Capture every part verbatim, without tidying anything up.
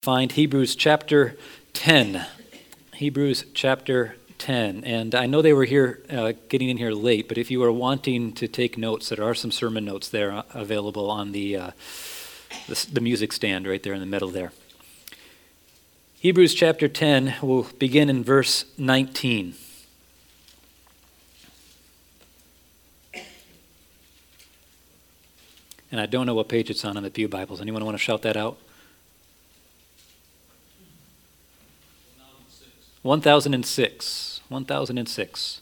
Find Hebrews chapter ten. Hebrews chapter ten. And I know they were here, uh, getting in here late, but if you are wanting to take notes, there are some sermon notes there available on the, uh, the, the music stand right there in the middle there. Hebrews chapter ten, we'll begin in verse nineteen. And I don't know what page it's on in the Pew Bibles. Anyone want to shout that out? one thousand six. one thousand six.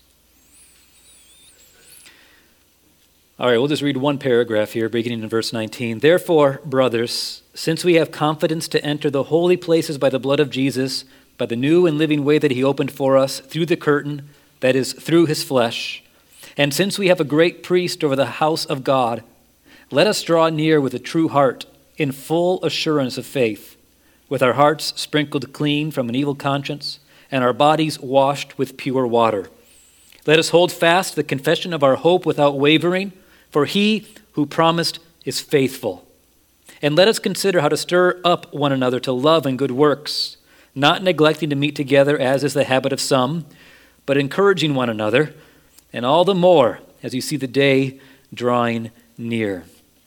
All right, we'll just read one paragraph here, beginning in verse nineteen. Therefore, brothers, since we have confidence to enter the holy places by the blood of Jesus, by the new and living way that he opened for us through the curtain, that is, through his flesh, and since we have a great priest over the house of God, let us draw near with a true heart, in full assurance of faith, with our hearts sprinkled clean from an evil conscience, and our bodies washed with pure water. Let us hold fast the confession of our hope without wavering, for he who promised is faithful. And let us consider how to stir up one another to love and good works, not neglecting to meet together as is the habit of some, but encouraging one another, and all the more as you see the day drawing near.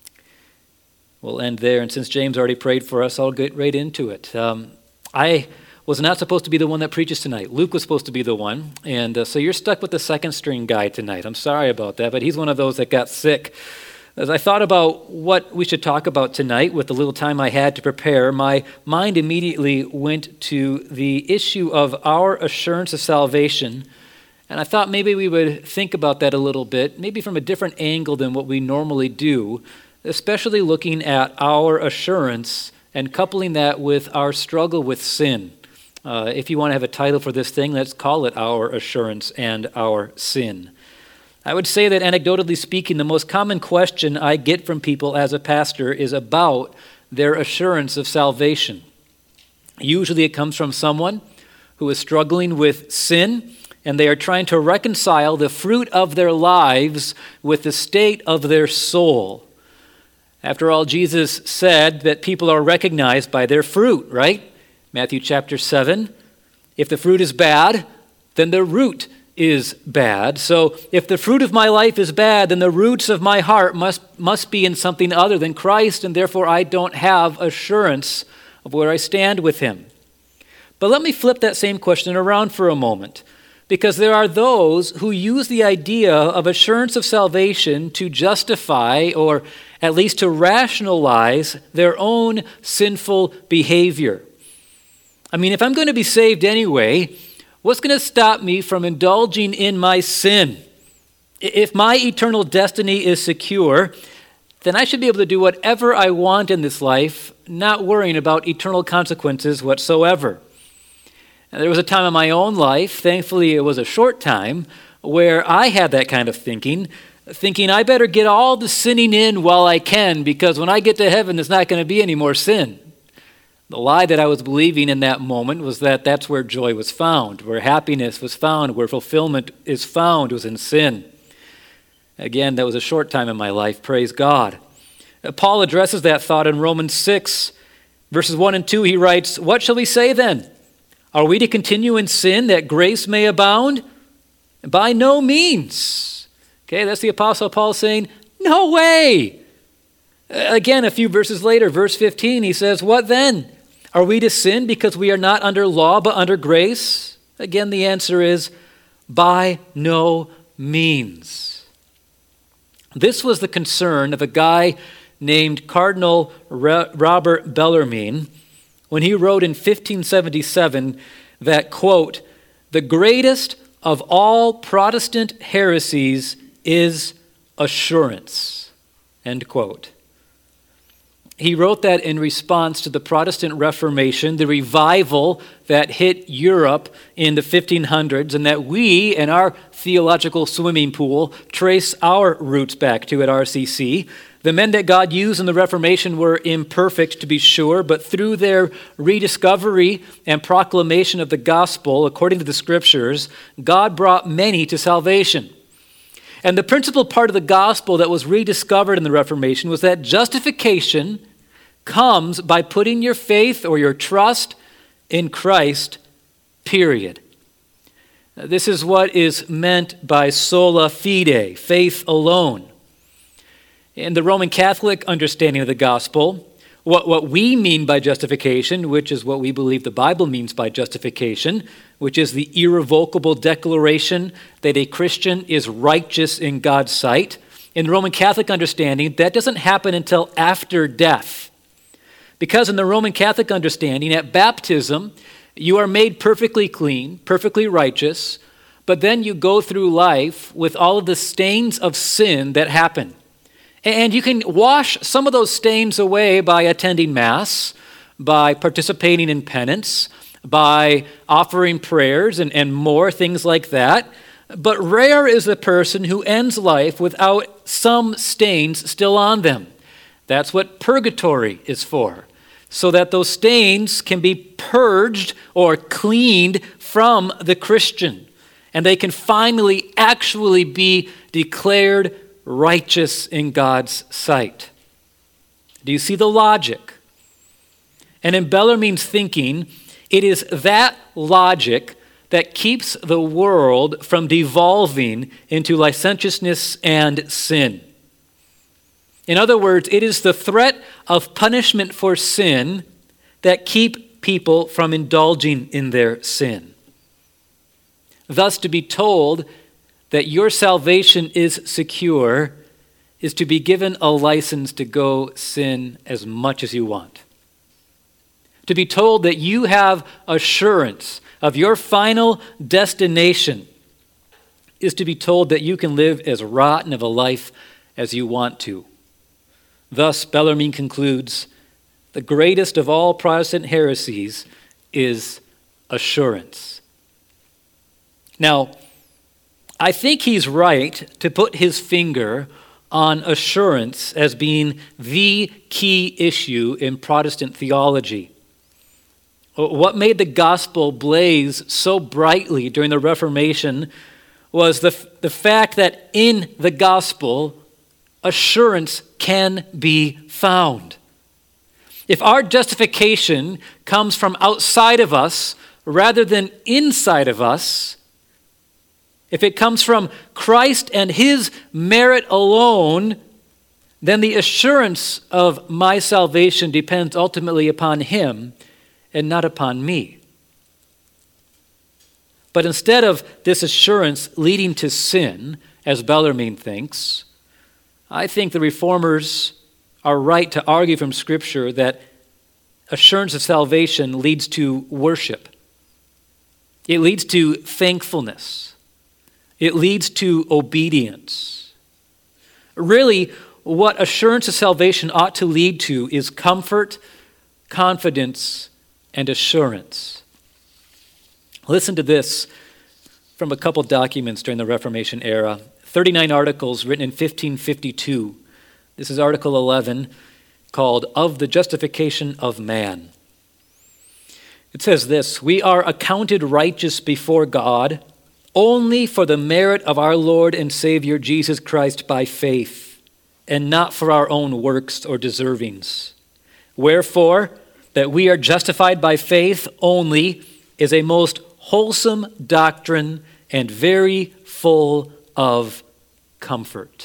We'll end there, and since James already prayed for us, I'll get right into it. Um, I was not supposed to be the one that preaches tonight. Luke was supposed to be the one, and uh, so you're stuck with the second string guy tonight. I'm sorry about that, but he's one of those that got sick. As I thought about what we should talk about tonight with the little time I had to prepare, my mind immediately went to the issue of our assurance of salvation, and I thought maybe we would think about that a little bit, maybe from a different angle than what we normally do, especially looking at our assurance and coupling that with our struggle with sin. Uh, if you want to have a title for this thing, let's call it Our Assurance and Our Sin. I would say that anecdotally speaking, the most common question I get from people as a pastor is about their assurance of salvation. Usually it comes from someone who is struggling with sin, and they are trying to reconcile the fruit of their lives with the state of their soul. After all, Jesus said that people are recognized by their fruit, right? Matthew chapter seven, if the fruit is bad, then the root is bad. So if the fruit of my life is bad, then the roots of my heart must, must be in something other than Christ, and therefore I don't have assurance of where I stand with him. But let me flip that same question around for a moment, because there are those who use the idea of assurance of salvation to justify or at least to rationalize their own sinful behavior. I mean, if I'm going to be saved anyway, what's going to stop me from indulging in my sin? If my eternal destiny is secure, then I should be able to do whatever I want in this life, not worrying about eternal consequences whatsoever. And there was a time in my own life, thankfully it was a short time, where I had that kind of thinking, thinking I better get all the sinning in while I can, because when I get to heaven, there's not going to be any more sin. The lie that I was believing in that moment was that that's where joy was found, where happiness was found, where fulfillment is found was in sin. Again, that was a short time in my life, praise God. Paul addresses that thought in Romans six, verses one and two. He writes, "What shall we say then? Are we to continue in sin that grace may abound? By no means." Okay, that's the Apostle Paul saying, no way. Again, a few verses later, verse fifteen, he says, "What then? Are we to sin because we are not under law but under grace?" Again, the answer is, by no means. This was the concern of a guy named Cardinal Robert Bellarmine when he wrote in fifteen seventy-seven that, quote, "The greatest of all Protestant heresies is assurance," end quote. He wrote that in response to the Protestant Reformation, the revival that hit Europe in the fifteen hundreds, and that we, in our theological swimming pool, trace our roots back to at R C C. The men that God used in the Reformation were imperfect, to be sure, but through their rediscovery and proclamation of the gospel, according to the scriptures, God brought many to salvation. And the principal part of the gospel that was rediscovered in the Reformation was that justification comes by putting your faith or your trust in Christ, period. This is what is meant by sola fide, faith alone. In the Roman Catholic understanding of the gospel, what, what we mean by justification, which is what we believe the Bible means by justification, which is the irrevocable declaration that a Christian is righteous in God's sight. In the Roman Catholic understanding, that doesn't happen until after death. Because in the Roman Catholic understanding, at baptism, you are made perfectly clean, perfectly righteous, but then you go through life with all of the stains of sin that happen. And you can wash some of those stains away by attending Mass, by participating in penance, by offering prayers and, and more things like that. But rare is the person who ends life without some stains still on them. That's what purgatory is for, so that those stains can be purged or cleaned from the Christian, and they can finally actually be declared righteous in God's sight. Do you see the logic? And in Bellarmine's thinking, it is that logic that keeps the world from devolving into licentiousness and sin. In other words, it is the threat of punishment for sin that keep people from indulging in their sin. Thus, to be told that your salvation is secure is to be given a license to go sin as much as you want. To be told that you have assurance of your final destination is to be told that you can live as rotten of a life as you want to. Thus, Bellarmine concludes, the greatest of all Protestant heresies is assurance. Now, I think he's right to put his finger on assurance as being the key issue in Protestant theology. What made the gospel blaze so brightly during the Reformation was the, the fact that in the gospel, assurance can be found. If our justification comes from outside of us rather than inside of us, if it comes from Christ and his merit alone, then the assurance of my salvation depends ultimately upon him and not upon me. But instead of this assurance leading to sin, as Bellarmine thinks, I think the Reformers are right to argue from Scripture that assurance of salvation leads to worship. It leads to thankfulness. It leads to obedience. Really, what assurance of salvation ought to lead to is comfort, confidence, and assurance. Listen to this from a couple documents during the Reformation era. thirty-nine articles written in fifteen fifty-two. This is Article eleven, called Of the Justification of Man. It says this: we are accounted righteous before God only for the merit of our Lord and Savior Jesus Christ by faith, and not for our own works or deservings. Wherefore, that we are justified by faith only is a most wholesome doctrine and very full of comfort.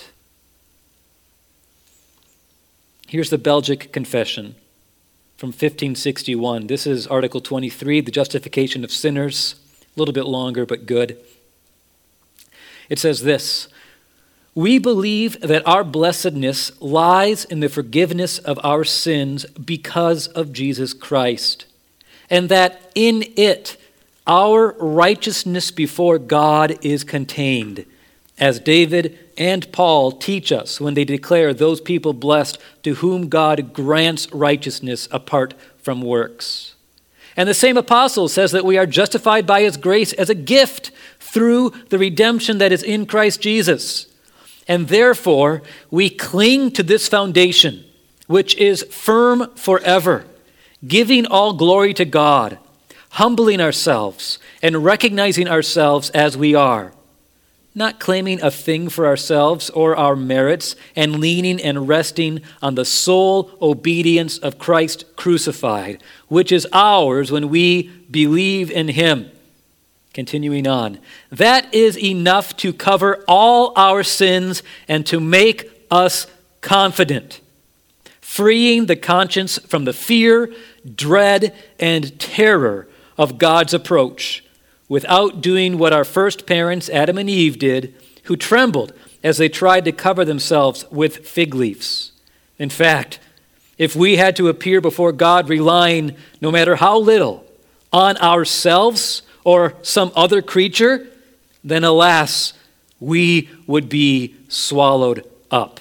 Here's the Belgic Confession from fifteen sixty-one. This is Article twenty-three, the justification of sinners. A little bit longer, but good. It says this: we believe that our blessedness lies in the forgiveness of our sins because of Jesus Christ, and that in it our righteousness before God is contained, as David and Paul teach us when they declare those people blessed to whom God grants righteousness apart from works. And the same apostle says that we are justified by his grace as a gift through the redemption that is in Christ Jesus. And therefore, we cling to this foundation, which is firm forever, giving all glory to God, humbling ourselves and recognizing ourselves as we are, not claiming a thing for ourselves or our merits, and leaning and resting on the sole obedience of Christ crucified, which is ours when we believe in him. Continuing on, that is enough to cover all our sins and to make us confident, freeing the conscience from the fear, dread, and terror of God's approach, without doing what our first parents, Adam and Eve, did, who trembled as they tried to cover themselves with fig leaves. In fact, if we had to appear before God relying, no matter how little, on ourselves or some other creature, then alas, we would be swallowed up.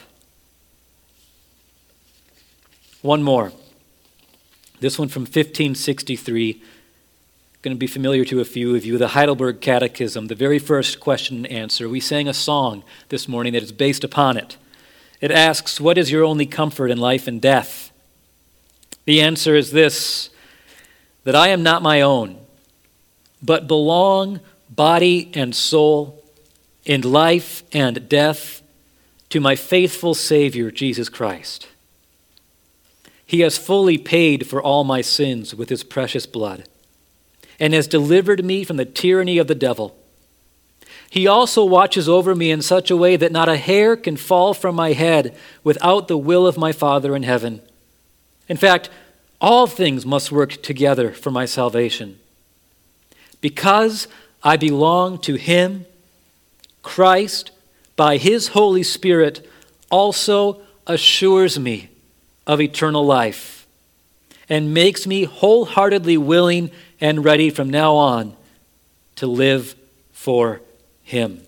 One more. This one from fifteen sixty-three. Going to be familiar to a few of you. The Heidelberg Catechism, the very first question and answer. We sang a song this morning that is based upon it. It asks, what is your only comfort in life and death? The answer is this, that I am not my own, but belong, body and soul, in life and death, to my faithful Savior, Jesus Christ. He has fully paid for all my sins with his precious blood, and has delivered me from the tyranny of the devil. He also watches over me in such a way that not a hair can fall from my head without the will of my Father in heaven. In fact, all things must work together for my salvation. Because I belong to him, Christ, by his Holy Spirit, also assures me of eternal life and makes me wholeheartedly willing and ready from now on to live for him.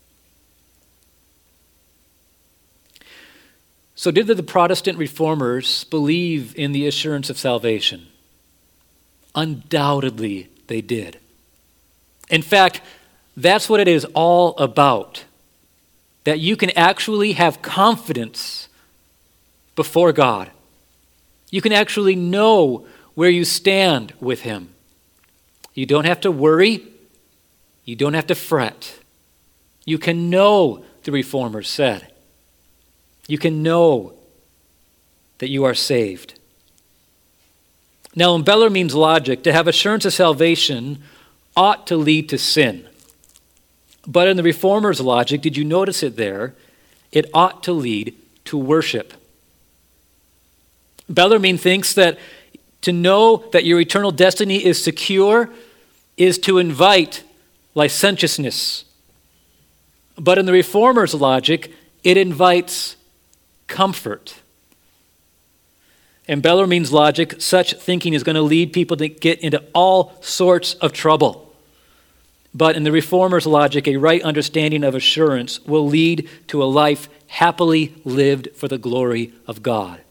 So did the Protestant reformers believe in the assurance of salvation? Undoubtedly they did. In fact, that's what it is all about. That you can actually have confidence before God. You can actually know where you stand with him. You don't have to worry. You don't have to fret. You can know, the reformers said. You can know that you are saved. Now, in Bellarmine's logic, to have assurance of salvation ought to lead to sin. But in the reformers' logic, did you notice it there? It ought to lead to worship. Bellarmine thinks that to know that your eternal destiny is secure is to invite licentiousness. But in the reformers' logic, it invites comfort. In Bellarmine's logic, such thinking is going to lead people to get into all sorts of trouble. But in the reformers' logic, a right understanding of assurance will lead to a life happily lived for the glory of God.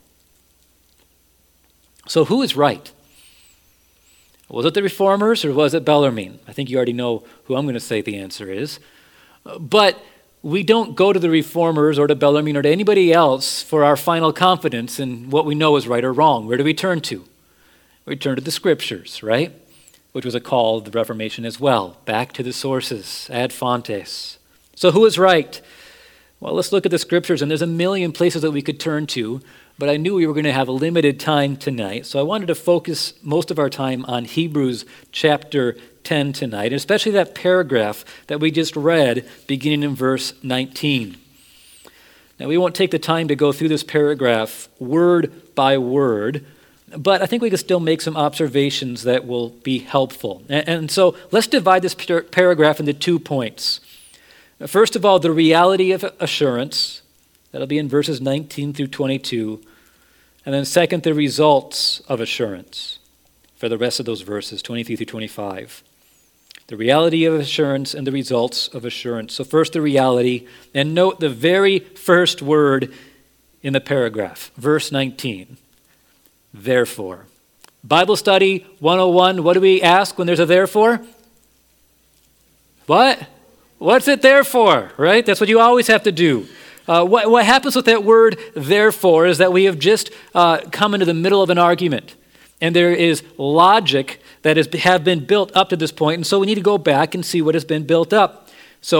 So who is right? Was it the reformers or was it Bellarmine? I think you already know who I'm going to say the answer is. But we don't go to the reformers or to Bellarmine or to anybody else for our final confidence in what we know is right or wrong. Where do we turn to? We turn to the scriptures, right? Which was a call of the Reformation as well. Back to the sources, ad fontes. So who is right? Well, let's look at the scriptures, and there's a million places that we could turn to, but I knew we were going to have a limited time tonight, so I wanted to focus most of our time on Hebrews chapter ten tonight, especially that paragraph that we just read beginning in verse nineteen. Now, we won't take the time to go through this paragraph word by word, but I think we can still make some observations that will be helpful. And, and so let's divide this par- paragraph into two points. First of all, the reality of assurance. That'll be in verses nineteen through twenty-two. And then second, the results of assurance for the rest of those verses, twenty-three through twenty-five. The reality of assurance and the results of assurance. So first, the reality. And note the very first word in the paragraph, verse nineteen. Therefore. Bible study one oh one, what do we ask when there's a therefore? What? What's it there for, right? That's what you always have to do. Uh, what, what happens with that word therefore is that we have just uh, come into the middle of an argument. And there is logic that has have been built up to this point, and so we need to go back and see what has been built up. So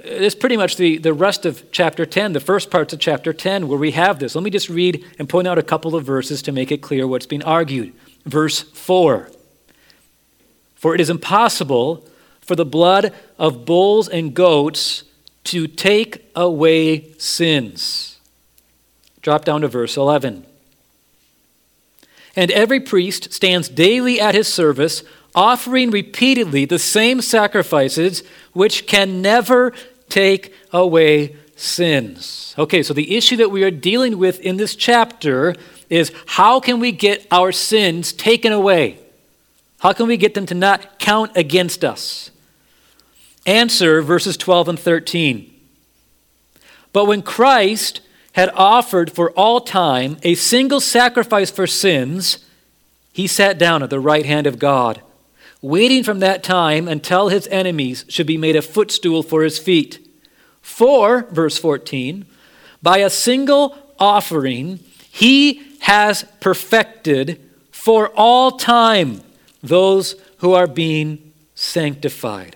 It's pretty much the, the rest of chapter ten, the first parts of chapter ten, where we have this. Let me just read and point out a couple of verses to make it clear what's being argued. Verse four. For it is impossible for the blood of bulls and goats to take away sins. Drop down to verse eleven. And every priest stands daily at his service, offering repeatedly the same sacrifices, which can never take away sins. Okay, so the issue that we are dealing with in this chapter is how can we get our sins taken away? How can we get them to not count against us? Answer, verses twelve and thirteen. But when Christ had offered for all time a single sacrifice for sins, he sat down at the right hand of God, waiting from that time until his enemies should be made a footstool for his feet. For, verse fourteen, by a single offering he has perfected for all time those who are being sanctified.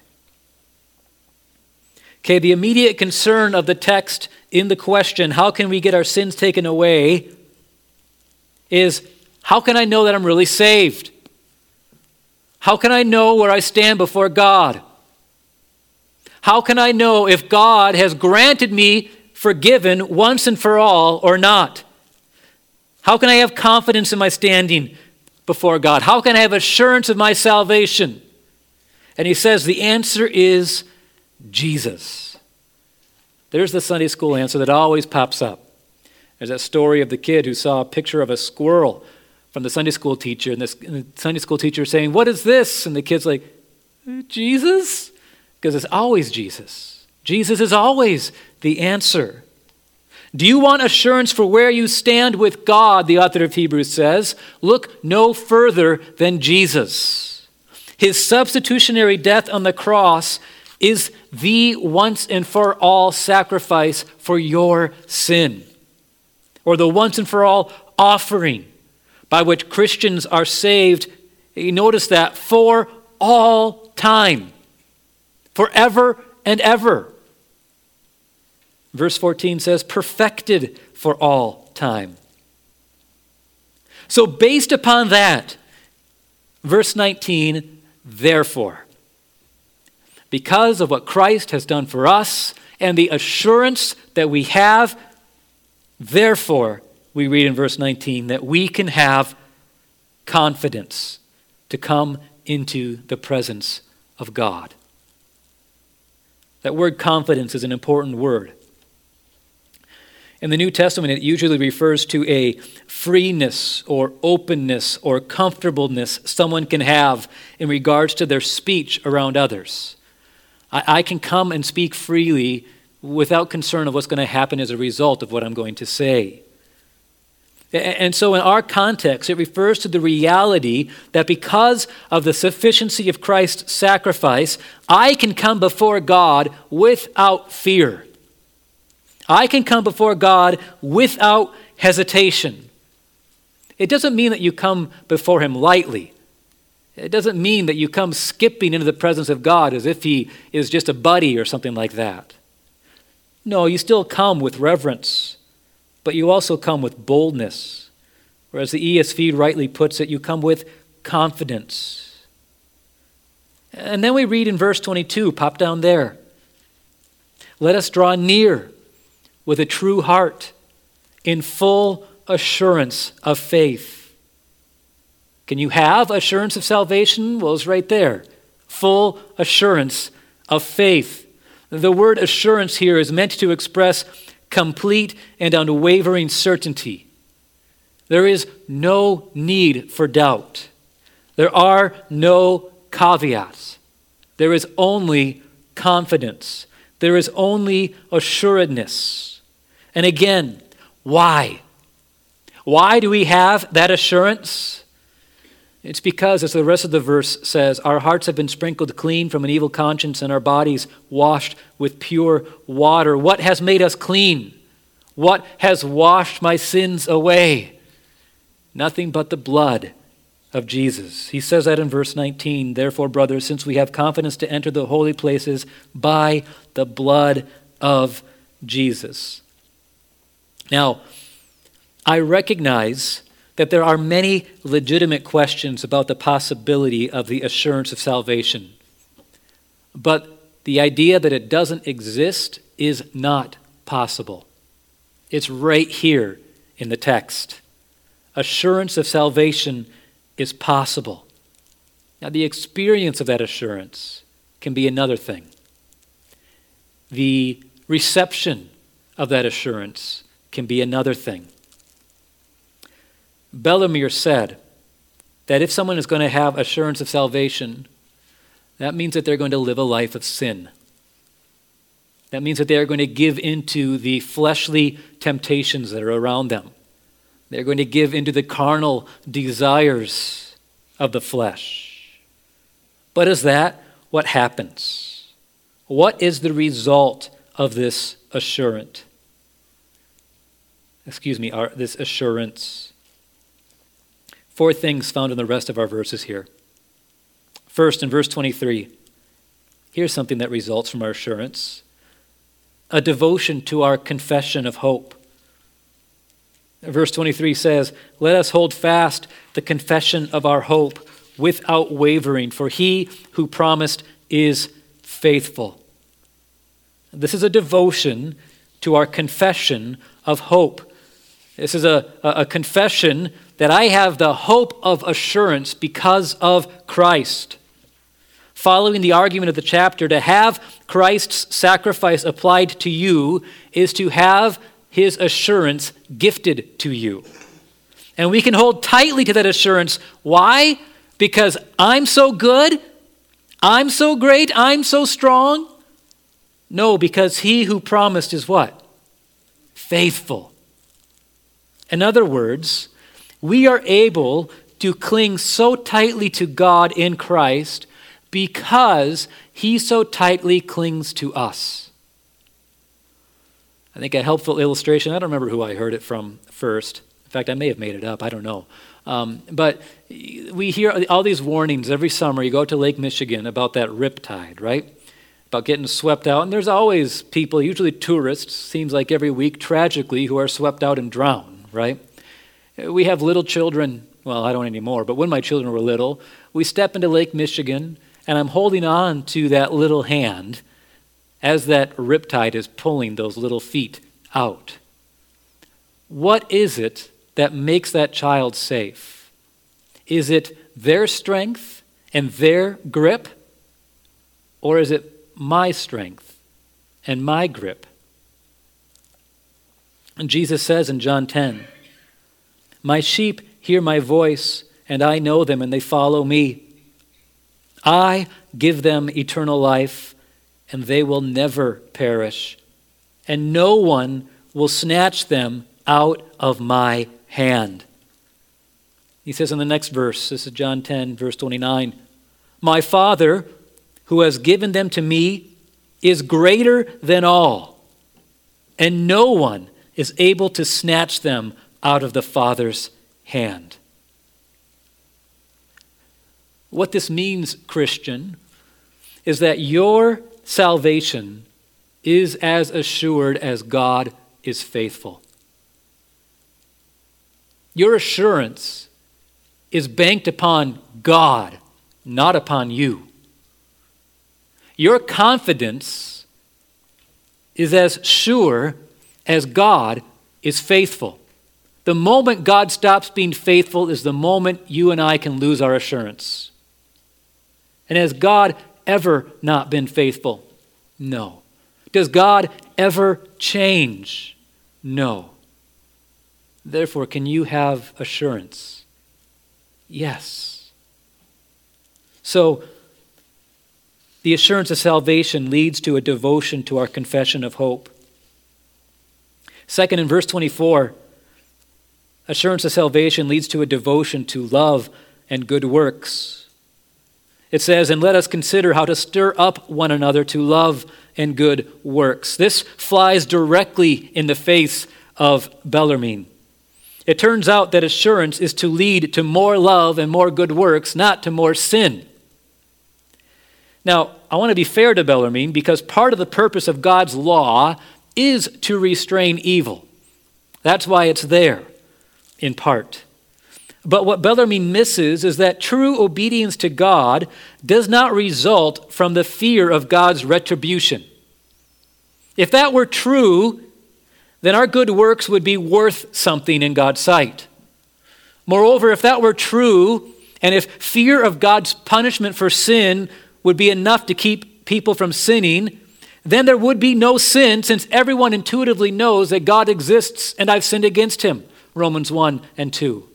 Okay, the immediate concern of the text in the question, how can we get our sins taken away, is how can I know that I'm really saved? How can I know where I stand before God? How can I know if God has granted me forgiven once and for all or not? How can I have confidence in my standing before God? How can I have assurance of my salvation? And he says the answer is Jesus. There's the Sunday school answer that always pops up. There's that story of the kid who saw a picture of a squirrel from the Sunday school teacher, and, this, and the Sunday school teacher saying, "What is this?" And the kid's like, "Jesus?" Because it's always Jesus. Jesus is always the answer. Do you want assurance for where you stand with God, the author of Hebrews says? Look no further than Jesus. His substitutionary death on the cross is the once and for all sacrifice for your sin, or the once and for all offering by which Christians are saved. You notice that for all time, forever and ever. Verse fourteen says, perfected for all time. So based upon that, verse nineteen, therefore, because of what Christ has done for us and the assurance that we have, therefore, we read in verse nineteen that we can have confidence to come into the presence of God. That word confidence is an important word. In the New Testament, it usually refers to a freeness or openness or comfortableness someone can have in regards to their speech around others. I, I can come and speak freely without concern of what's going to happen as a result of what I'm going to say. And so in our context, it refers to the reality that because of the sufficiency of Christ's sacrifice, I can come before God without fear. I can come before God without hesitation. It doesn't mean that you come before him lightly. It doesn't mean that you come skipping into the presence of God as if he is just a buddy or something like that. No, you still come with reverence, but you also come with boldness. Or as the E S V rightly puts it, you come with confidence. And then we read in verse twenty-two, pop down there. Let us draw near with a true heart, in full assurance of faith. Can you have assurance of salvation? Well, it's right there. Full assurance of faith. The word assurance here is meant to express complete and unwavering certainty. There is no need for doubt. There are no caveats. There is only confidence. There is only assuredness. And again, why? Why do we have that assurance? It's because, as the rest of the verse says, our hearts have been sprinkled clean from an evil conscience and our bodies washed with pure water. What has made us clean? What has washed my sins away? Nothing but the blood of Jesus. He says that in verse nineteen, therefore, brothers, since we have confidence to enter the holy places by the blood of Jesus. Now, I recognize that there are many legitimate questions about the possibility of the assurance of salvation. But the idea that it doesn't exist is not possible. It's right here in the text. Assurance of salvation is possible. Now, the experience of that assurance can be another thing. The reception of that assurance can be another thing. Bellarmine said that if someone is going to have assurance of salvation, that means that they're going to live a life of sin. That means that they are going to give into the fleshly temptations that are around them. They're going to give into the carnal desires of the flesh. But is that what happens? What is the result of this assurance? Excuse me, our, this assurance. Four things found in the rest of our verses here. First, in verse twenty-three, here's something that results from our assurance. A devotion to our confession of hope. Verse twenty-three says, let us hold fast the confession of our hope without wavering, for he who promised is faithful. This is a devotion to our confession of hope. This is a, a, a confession that I have the hope of assurance because of Christ. Following the argument of the chapter, to have Christ's sacrifice applied to you is to have his assurance gifted to you. And we can hold tightly to that assurance. Why? Because I'm so good, I'm so great, I'm so strong? No, because he who promised is what? Faithful. In other words, we are able to cling so tightly to God in Christ because he so tightly clings to us. I think a helpful illustration, I don't remember who I heard it from first. In fact, I may have made it up, I don't know. Um, but we hear all these warnings every summer. You go to Lake Michigan about that riptide, right? About getting swept out. And there's always people, usually tourists, seems like every week, tragically, who are swept out and drown, right? We have little children, well, I don't anymore, but when my children were little, we step into Lake Michigan, and I'm holding on to that little hand as that riptide is pulling those little feet out. What is it that makes that child safe? Is it their strength and their grip? Or is it my strength and my grip? And Jesus says in John ten, my sheep hear my voice, and I know them, and they follow me. I give them eternal life, and they will never perish, and no one will snatch them out of my hand. He says in the next verse, this is John ten, verse twenty-nine, my Father, who has given them to me, is greater than all, and no one is able to snatch them out of the Father's hand. What this means, Christian, is that your salvation is as assured as God is faithful. Your assurance is banked upon God, not upon you. Your confidence is as sure as God is faithful. The moment God stops being faithful is the moment you and I can lose our assurance. And has God ever not been faithful? No. Does God ever change? No. Therefore, can you have assurance? Yes. So, the assurance of salvation leads to a devotion to our confession of hope. Second, in verse twenty-four, assurance of salvation leads to a devotion to love and good works. It says, and let us consider how to stir up one another to love and good works. This flies directly in the face of Bellarmine. It turns out that assurance is to lead to more love and more good works, not to more sin. Now, I want to be fair to Bellarmine because part of the purpose of God's law is to restrain evil. That's why it's there, in part. But what Bellarmine misses is that true obedience to God does not result from the fear of God's retribution. If that were true, then our good works would be worth something in God's sight. Moreover, if that were true, and if fear of God's punishment for sin would be enough to keep people from sinning, then there would be no sin, since everyone intuitively knows that God exists and I've sinned against him. Romans one and two.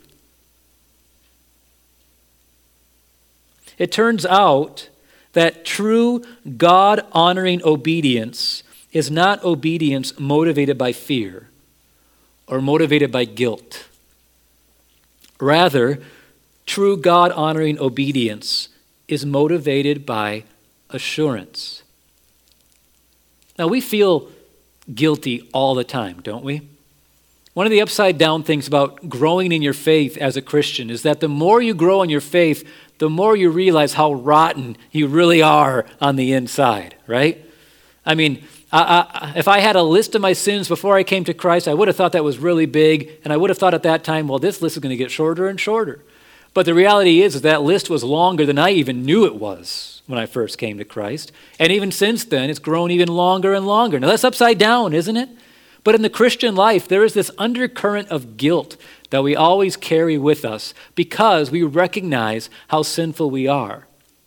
It turns out that true God-honoring obedience is not obedience motivated by fear or motivated by guilt. Rather, true God-honoring obedience is motivated by assurance. Now, we feel guilty all the time, don't we? One of the upside down things about growing in your faith as a Christian is that the more you grow in your faith, the more you realize how rotten you really are on the inside, right? I mean, I, I, if I had a list of my sins before I came to Christ, I would have thought that was really big, and I would have thought at that time, well, this list is going to get shorter and shorter. But the reality is, is that list was longer than I even knew it was when I first came to Christ. And even since then, it's grown even longer and longer. Now, that's upside down, isn't it? But in the Christian life, there is this undercurrent of guilt that we always carry with us because we recognize how sinful we are.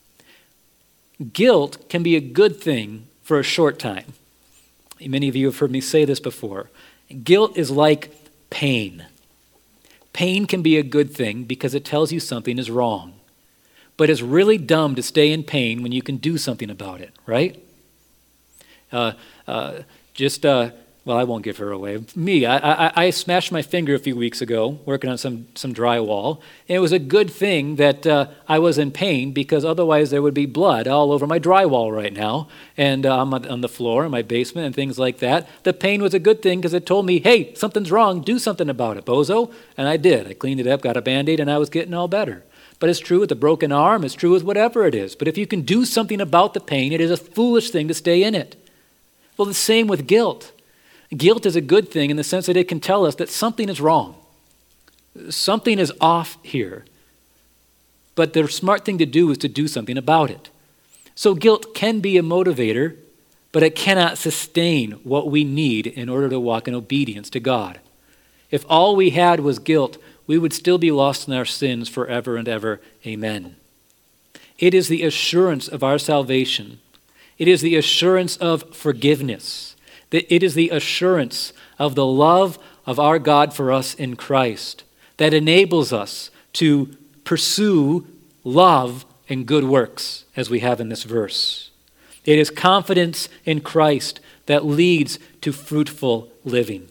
Guilt can be a good thing for a short time. Many of you have heard me say this before. Guilt is like pain. Pain can be a good thing because it tells you something is wrong. But it's really dumb to stay in pain when you can do something about it, right? Uh, uh, just, uh, well, I won't give her away. Me, I, I, I smashed my finger a few weeks ago working on some, some drywall. And it was a good thing that uh, I was in pain because otherwise there would be blood all over my drywall right now and uh, on, on the floor in my basement and things like that. The pain was a good thing because it told me, hey, something's wrong, do something about it, bozo. And I did. I cleaned it up, got a Band-Aid, and I was getting all better. But it's true with a broken arm, it's true with whatever it is. But if you can do something about the pain, it is a foolish thing to stay in it. Well, the same with guilt. Guilt is a good thing in the sense that it can tell us that something is wrong. Something is off here. But the smart thing to do is to do something about it. So guilt can be a motivator, but it cannot sustain what we need in order to walk in obedience to God. If all we had was guilt, we would still be lost in our sins forever and ever. Amen. It is the assurance of our salvation. It is the assurance of forgiveness. It is the assurance of the love of our God for us in Christ that enables us to pursue love and good works, as we have in this verse. It is confidence in Christ that leads to fruitful living.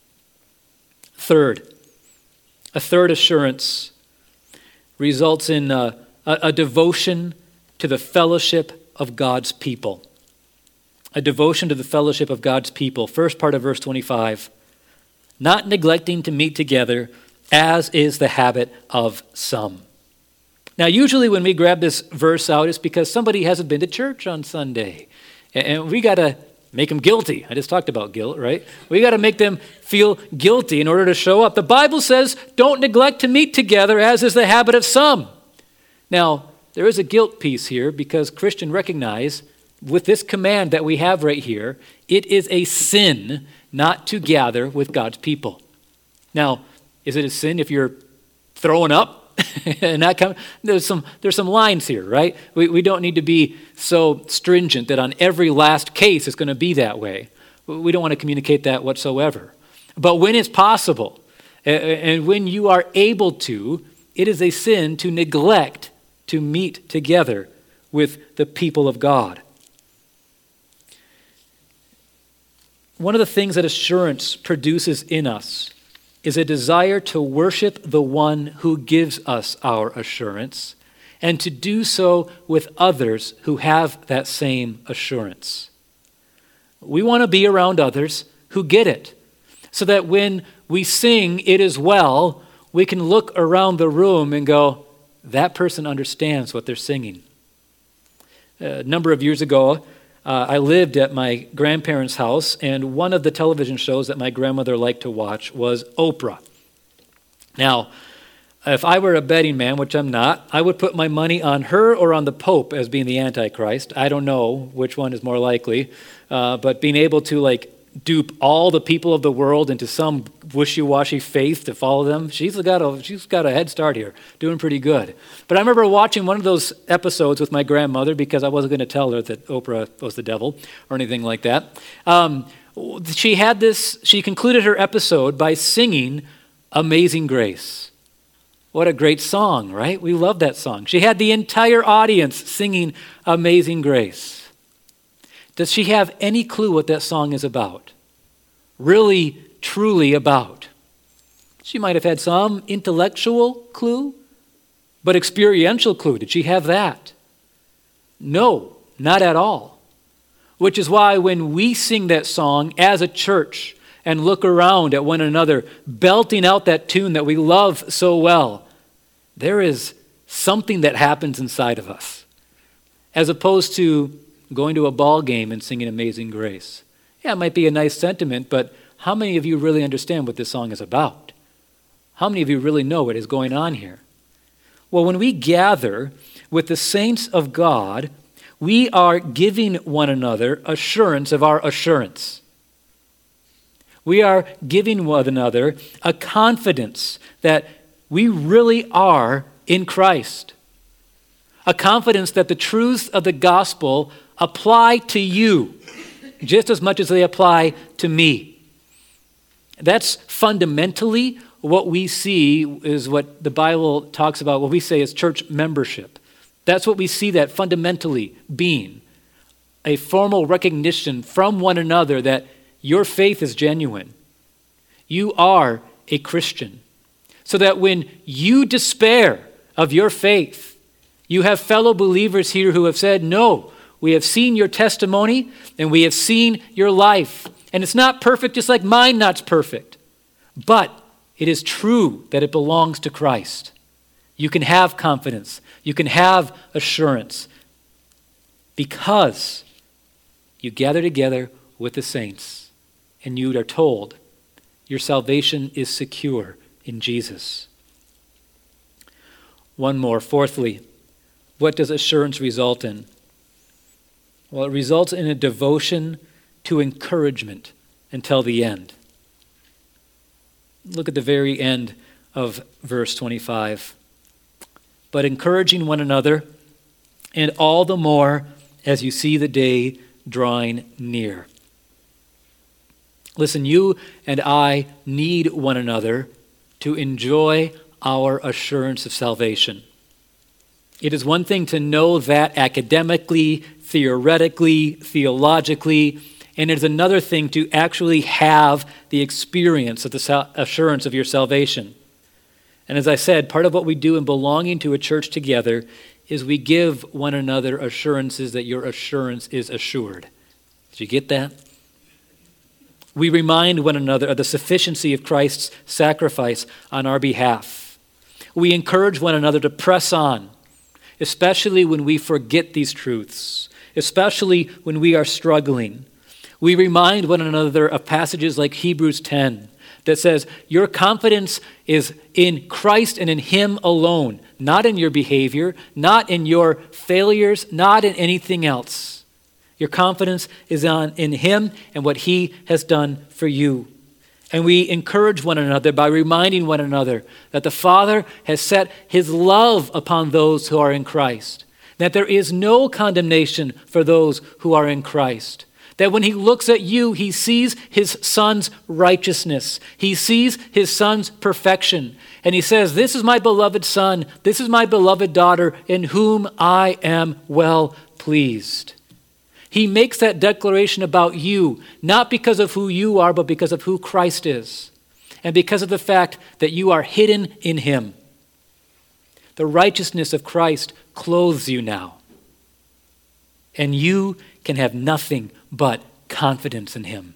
Third, a third assurance results in a, a, a devotion to the fellowship of God's people. A devotion to the fellowship of God's people. First part of verse twenty-five. Not neglecting to meet together, as is the habit of some. Now, usually when we grab this verse out, it's because somebody hasn't been to church on Sunday. And we got to make them guilty. I just talked about guilt, right? We got to make them feel guilty in order to show up. The Bible says, don't neglect to meet together, as is the habit of some. Now, there is a guilt piece here because Christians recognize with this command that we have right here, it is a sin not to gather with God's people. Now, is it a sin if you're throwing up and not coming? There's some there's some lines here, right? We we don't need to be so stringent that on every last case it's going to be that way. We don't want to communicate that whatsoever. But when it's possible, and when you are able to, it is a sin to neglect to meet together with the people of God. One of the things that assurance produces in us is a desire to worship the one who gives us our assurance and to do so with others who have that same assurance. We want to be around others who get it so that when we sing "It Is Well," we can look around the room and go, that person understands what they're singing. A number of years ago, uh, I lived at my grandparents' house, and one of the television shows that my grandmother liked to watch was Oprah. Now, if I were a betting man, which I'm not, I would put my money on her or on the Pope as being the Antichrist. I don't know which one is more likely, uh, but being able to like dupe all the people of the world into some wishy-washy faith to follow them, she's got a she's got a head start here, doing pretty good. But I remember watching one of those episodes with my grandmother because I wasn't going to tell her that Oprah was the devil or anything like that. Um, she had this. She concluded her episode by singing "Amazing Grace." What a great song, right? We love that song. She had the entire audience singing "Amazing Grace." Does she have any clue what that song is about? Really, truly about? She might have had some intellectual clue, but experiential clue, did she have that? No, not at all. Which is why when we sing that song as a church and look around at one another, belting out that tune that we love so well, there is something that happens inside of us, as opposed to going to a ball game and singing "Amazing Grace." Yeah, it might be a nice sentiment, but how many of you really understand what this song is about? How many of you really know what is going on here? Well, when we gather with the saints of God, we are giving one another assurance of our assurance. We are giving one another a confidence that we really are in Christ. A confidence that the truths of the gospel apply to you just as much as they apply to me. That's fundamentally what we see is what the Bible talks about, what we say is church membership. That's what we see that fundamentally being. A formal recognition from one another that your faith is genuine. You are a Christian. So that when you despair of your faith, you have fellow believers here who have said, no, we have seen your testimony and we have seen your life. And it's not perfect, just like mine not's perfect. But it is true that it belongs to Christ. You can have confidence. You can have assurance because you gather together with the saints and you are told your salvation is secure in Jesus. One more. Fourthly, what does assurance result in? Well, it results in a devotion to encouragement until the end. Look at the very end of verse twenty-five. But encouraging one another, and all the more as you see the day drawing near. Listen, you and I need one another to enjoy our assurance of salvation. It is one thing to know that academically, theoretically, theologically, and it is another thing to actually have the experience of the sal- assurance of your salvation. And as I said, part of what we do in belonging to a church together is we give one another assurances that your assurance is assured. Did you get that? We remind one another of the sufficiency of Christ's sacrifice on our behalf. We encourage one another to press on, especially when we forget these truths, especially when we are struggling. We remind one another of passages like Hebrews ten that says, your confidence is in Christ and in Him alone, not in your behavior, not in your failures, not in anything else. Your confidence is on in Him and what He has done for you. And we encourage one another by reminding one another that the Father has set His love upon those who are in Christ, that there is no condemnation for those who are in Christ, that when He looks at you, He sees His Son's righteousness. He sees His Son's perfection. And He says, this is my beloved Son, this is my beloved daughter, in whom I am well pleased. He makes that declaration about you, not because of who you are, but because of who Christ is, and because of the fact that you are hidden in Him. The righteousness of Christ clothes you now, and you can have nothing but confidence in Him.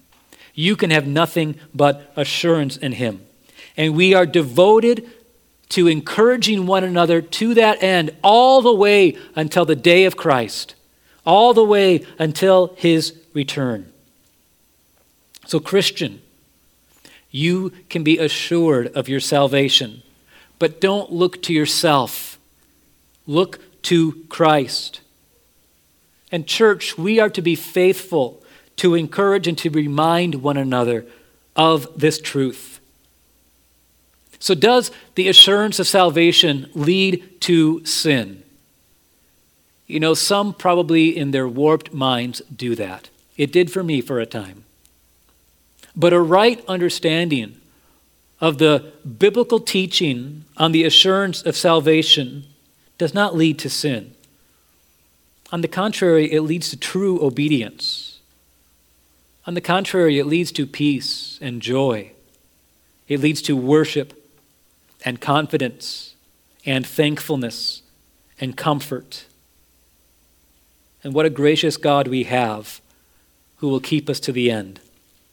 you can have nothing but assurance in him. And we are devoted to encouraging one another to that end all the way until the day of Christ, all the way until his return. So, Christian, you can be assured of your salvation, but don't look to yourself. Look to Christ. And church, we are to be faithful to encourage and to remind one another of this truth. So does the assurance of salvation lead to sin? You know, some probably in their warped minds do that. It did for me for a time. But a right understanding of the biblical teaching on the assurance of salvation does not lead to sin. On the contrary, it leads to true obedience. On the contrary, it leads to peace and joy. It leads to worship and confidence and thankfulness and comfort. And what a gracious God we have who will keep us to the end.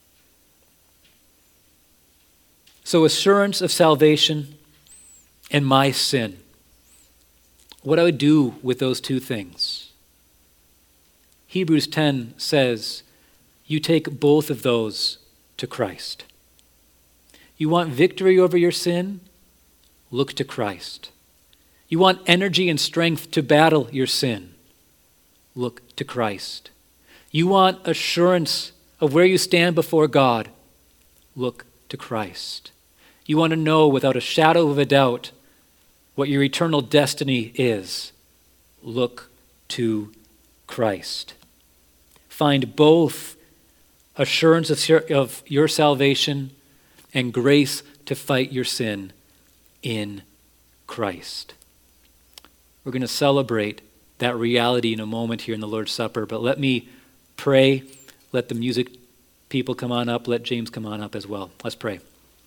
So, assurance of salvation and my sin. What do I do with those two things? Hebrews ten says, you take both of those to Christ. You want victory over your sin? Look to Christ. You want energy and strength to battle your sin? Look to Christ. You want assurance of where you stand before God? Look to Christ. You want to know without a shadow of a doubt what your eternal destiny is? Look to Christ. Find both assurance of your, of your salvation and grace to fight your sin in Christ. We're going to celebrate that reality in a moment here in the Lord's Supper, but let me pray. Let the music people come on up. Let James come on up as well. Let's pray.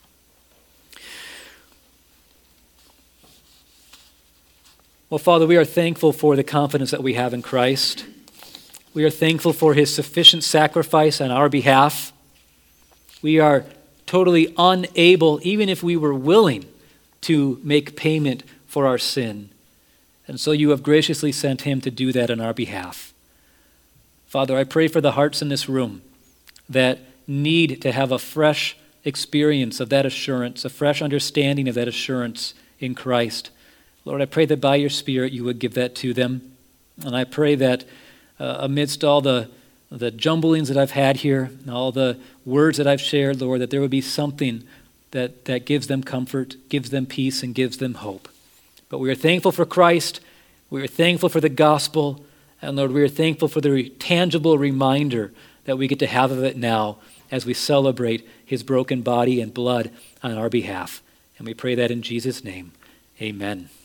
Well, Father, we are thankful for the confidence that we have in Christ. We are thankful for his sufficient sacrifice on our behalf. We are totally unable, even if we were willing, to make payment for our sin. And so you have graciously sent him to do that on our behalf. Father, I pray for the hearts in this room that need to have a fresh experience of that assurance, a fresh understanding of that assurance in Christ. Lord, I pray that by your Spirit you would give that to them. And I pray that uh, amidst all the, the jumblings that I've had here, and all the words that I've shared, Lord, that there would be something that, that gives them comfort, gives them peace, and gives them hope. But we are thankful for Christ. We are thankful for the gospel. And Lord, we are thankful for the re- tangible reminder that we get to have of it now as we celebrate his broken body and blood on our behalf. And we pray that in Jesus' name. Amen.